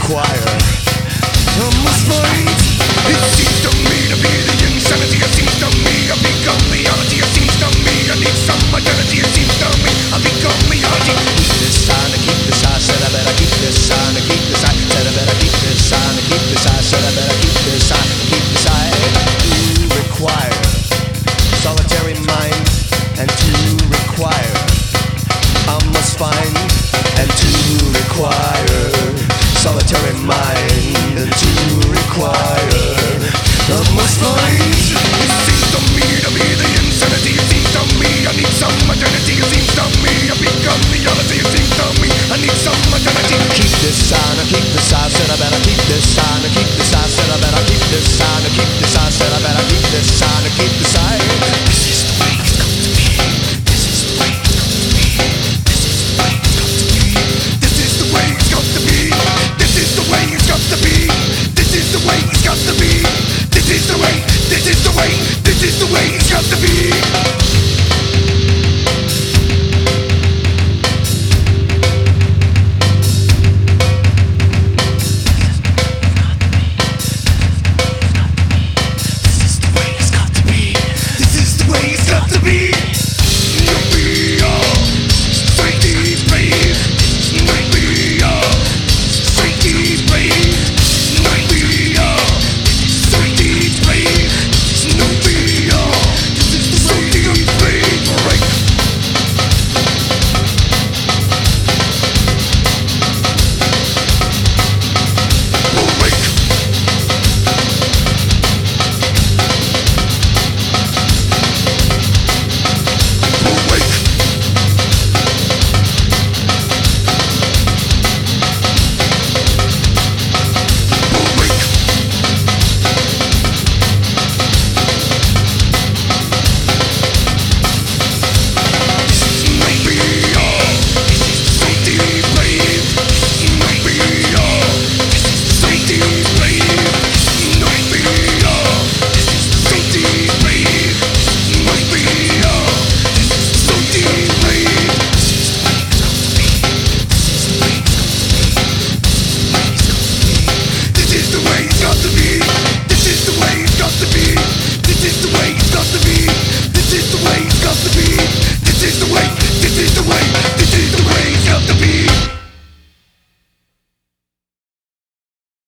require. I must fight. It seems to me to be the insanity. It seems to me I become reality. It seems to me I need some identity. It seems to me I become reality. Keep this sign, keep this eye. Said I better keep this sign, keep this eye. Said I better keep this sign, keep this eye. Said I better keep this sign, keep this eye. To require solitary mind, and to require I must find, and to require solitary mind, and to require I must find. It seems to me to be the insanity. It seems to me I need some identity. It seems to me